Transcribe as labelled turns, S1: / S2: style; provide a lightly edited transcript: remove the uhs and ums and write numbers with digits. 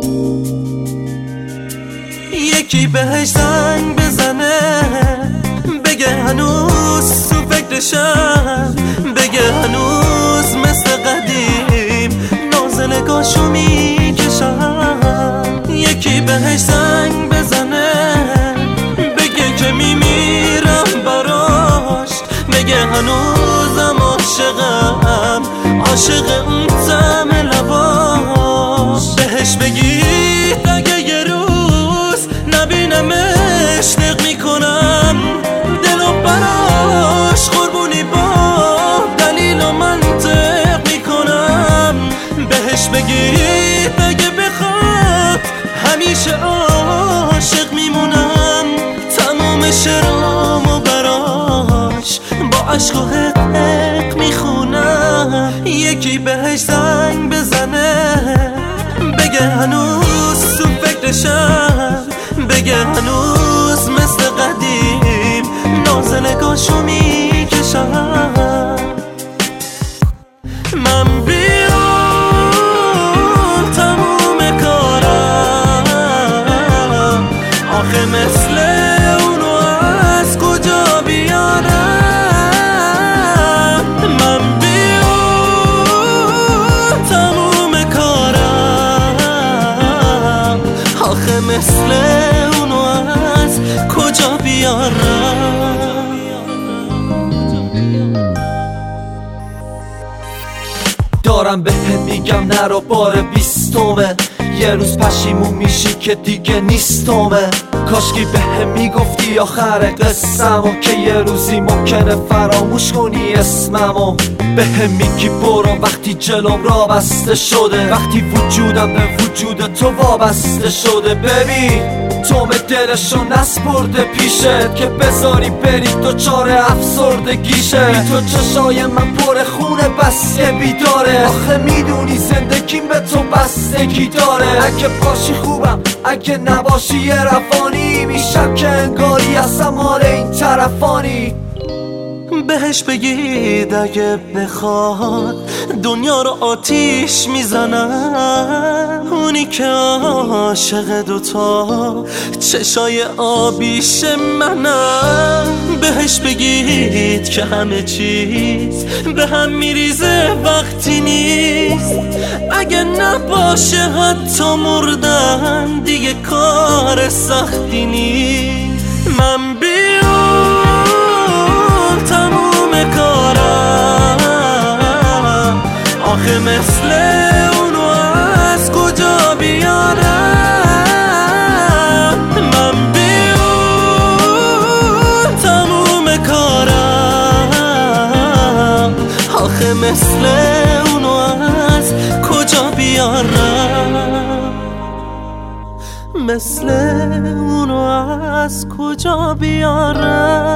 S1: یکی بهش زنگ بزنه بگه هنوز تو فکرشم، بگه هنوز مثل قدیم ناز نگاشو میکشم. یکی بهش زنگ بزنه بگه که میمیرم براش، بگه هنوزم عاشقم، عاشق اون طعم لباش. بهش بگید اگه یه روز نبینمش نق میکنم، دلو براش قربونی با دلیل و منطق میکنم. بهش بگید اگه بخواد همیشه عاشق میمونم، تمام شعرامو براش با عشق و حق میخونم. یکی بهش زنگ بزنه بگه هنوز تو فکرشم، بگه هنوز مثل قدیم ناز نگاشو میکشم. من بیام تموم کارم، آخه مثل اونو از کجا بیارم. من بیام تموم کارم، آخه مثل اونو از کجا بیارم.
S2: دارم بهت میگم نرو بار 20ه، یه روز پشیمون میشی که دیگه نیستمه. کاشکی بهم میگفتی آخر قصه‌مو که یه روزی ممکنه فراموش کنی اسممو. بهم میگی برو وقتی جلوم را بسته شده، وقتی وجودم به وجود تو وابسته شده. ببین تو به دلشو نسپرده پیشت که بذاری بری دوچار افسردگیشه. بی تو چشای من پر خونه بس یه بیداره، آخه میدونی زندگیم به تو بستگی داره. اگه باشی خوبم، اگه نباشی یه روانی میشم که انگاری اصلا مال این طرفانی.
S1: بهش بگید اگه بخواد دنیا رو آتیش میزنم، اونی که عاشق دوتا چشای آبیش منم. بهش بگید که همه چیز به هم میریزه وقتی نیست، اگه نباشه حتی مردن دیگه کار سختی نیست. من تموم کارم، آخه مثل اونو از کجا بیارم. من بیام تموم کارم، آخه مثل اونو از کجا بیارم، مثل اونو از کجا بیارم.